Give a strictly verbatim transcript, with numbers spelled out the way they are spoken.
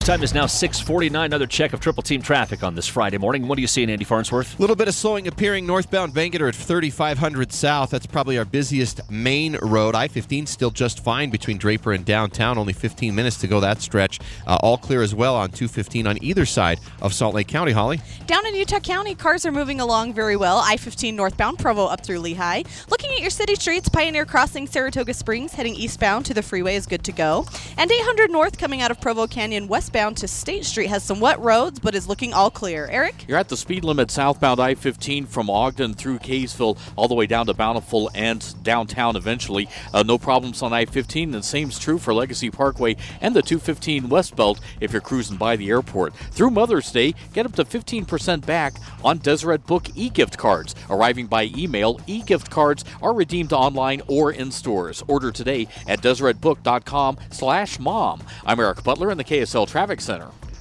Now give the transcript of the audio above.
Time is now six forty-nine. Another check of Triple Team traffic on this Friday morning. What are you seeing, Andy Farnsworth? A little bit of slowing appearing northbound Bangerter at thirty-five hundred south. That's probably our busiest main road. I fifteen still just fine between Draper and downtown. Only fifteen minutes to go that stretch. Uh, all clear as well on two fifteen on either side of Salt Lake County. Holly? Down in Utah County, cars are moving along very well. I fifteen northbound, Provo up through Lehigh. Looking at your city streets, Pioneer Crossing, Saratoga Springs, heading eastbound to the freeway is good to go. And eight hundred north coming out of Provo Canyon westbound to State Street has some wet roads, but is looking all clear. Eric? You're at the speed limit southbound I fifteen from Ogden through Kaysville all the way down to Bountiful and downtown eventually. Uh, no problems on I fifteen. The same's true for Legacy Parkway and the two fifteen West Belt if you're cruising by the airport. Through Mother's Day, get up to fifteen percent back on Deseret Book e-gift cards. Arriving by email, e-gift cards are redeemed online or in stores. Order today at deseretbook dot com slash mom. I'm Eric Butler in the K S L Traffic Center.